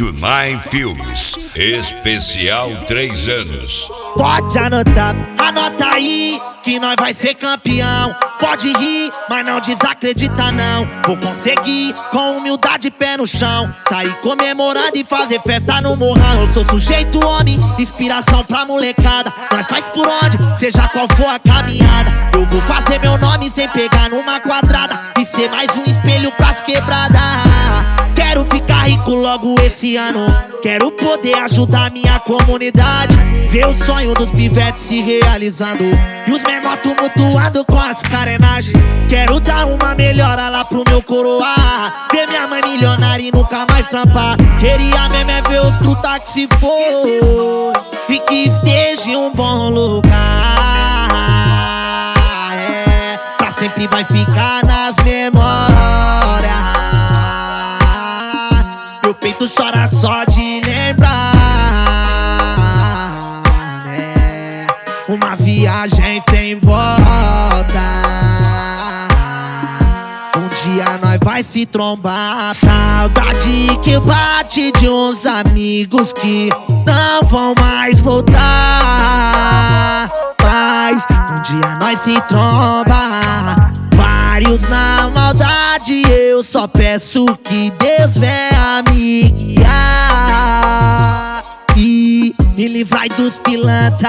Estúdio Nine Filmes, especial 3 anos. Pode anotar, anota aí que nós vai ser campeão. Pode rir, mas não desacredita não. Vou conseguir, com humildade, pé no chão. Sair comemorando e fazer festa no morrão. Eu sou sujeito homem, inspiração pra molecada. Nós faz por onde, seja qual for a caminhada. Eu vou fazer meu nome sem pegar numa quadrada e ser mais um espelho pras quebradas. Quero ficar rico logo esse ano. Quero poder ajudar minha comunidade. Ver o sonho dos pivetes se realizando e os menor tumultuando com as carenagens. Quero dar uma melhora lá pro meu coroar. Ver minha mãe milionária e nunca mais trampar. Queria mesmo é ver os truta que se for e que esteja em um bom lugar. Pra sempre vai ficar nas memórias. Meu peito chora só de lembrar, né? Uma viagem sem volta. Um dia nós vai se trombar. Saudade que bate de uns amigos que não vão mais voltar. Mas um dia nós se tromba. Vários na maldade, eu só peço que Deus venha me guiar e me livrai dos pilantra.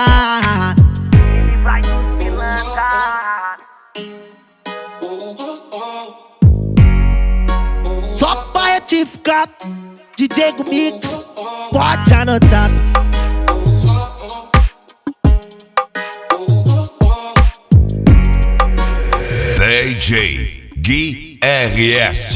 Só pra retificar, DJ Mix, pode anotar. DJ Gui RS.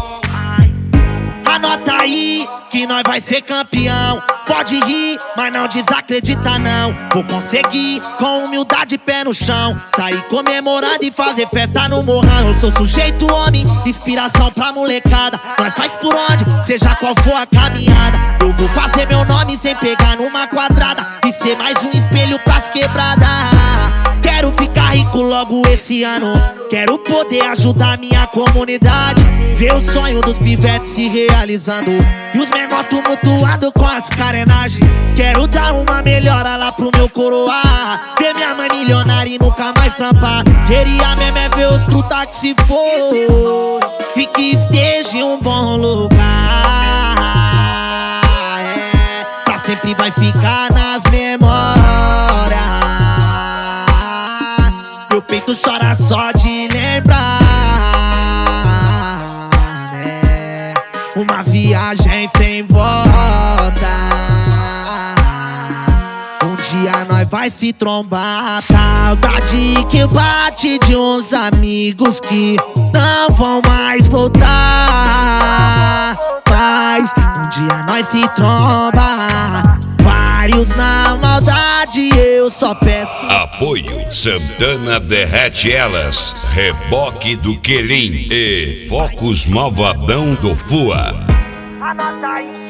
Anota aí que nós vai ser campeão. Pode rir, mas não desacredita não. Vou conseguir, com humildade, pé no chão. Sair comemorando e fazer festa no morrão. Eu sou sujeito homem, inspiração pra molecada. Nós faz por onde, seja qual for a caminhada. Eu vou fazer meu nome sem pegar numa quadrada e ser mais um espelho pras quebradas. Quero ficar rico logo esse ano. Quero poder ajudar minha comunidade. Ver o sonho dos pivetes se realizando e os menor tumultuando com as carenagens. Quero dar uma melhora lá pro meu coroar. Ver minha mãe milionária e nunca mais trampar. Queria mesmo é ver os truta que se for e que esteja em um bom lugar. Pra sempre vai ficar nas memórias. Meu peito chora só de lembrar, né? Uma viagem sem volta. Um dia nós vai se trombar. Saudade que bate de uns amigos que não vão mais voltar. Mas um dia nós se tromba. Vários na maldade, eu só peço. Apoio Santana Derrete Elas, Reboque do Quelim e Focos Malvadão do Fua. Anota aí.